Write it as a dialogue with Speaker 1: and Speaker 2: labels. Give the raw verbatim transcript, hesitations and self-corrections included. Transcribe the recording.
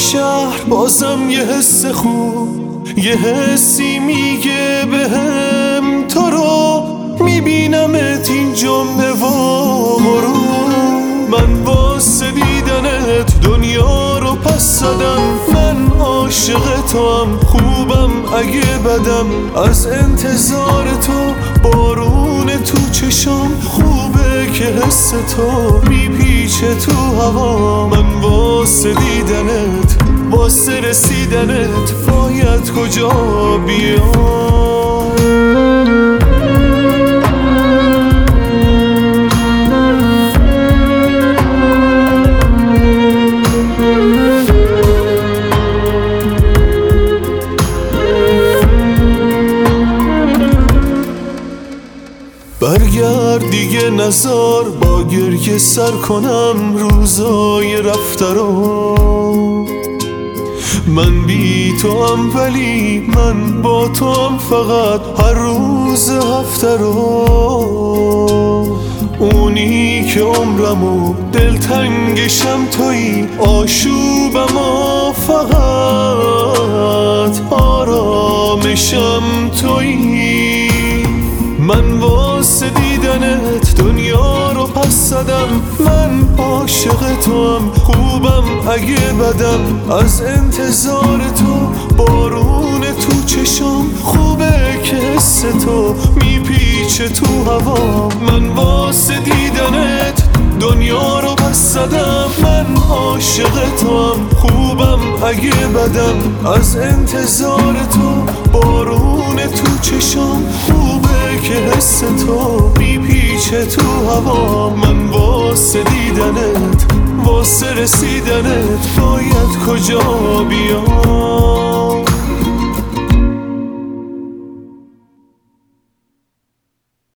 Speaker 1: شهر بازم یه حس خوب، یه حسی میگه بهم تو رو میبینمت اینجا نوارو. من واسه دیدنت دنیا رو پس زدم، من عاشق تو هم خوبم اگه بدم. از انتظار تو بارون تو چشام، خوبه که حس تو میپیچه تو هوا. من واسه دیدنت واسه رسیدنت باید کجا بیام؟ برگرد دیگه نزار با گریه سر کنم روزای رفته رو. من بی تو هم ولی من با تو هم فقط هر روز هفته رو. اونی که عمرمو دلتنگشم تویی، آشوبم و فقط آرامشم تویی. من واسه دیدنت دنیا رو پس زدم، من عاشق تو هم خوبم اگه بدم. از انتظار تو بارون تو چشام، خوبه که حس تو میپیچه تو هوا. من واسه دیدنت دنیا رو پس زدم، من عاشق تو هم خوبم اگه بدم. از انتظار تو بارون تو چشام، خوبه که حس تو میپیچه تو هوا. من واسه دیدنت واسه رسیدنت باید کجا بیام؟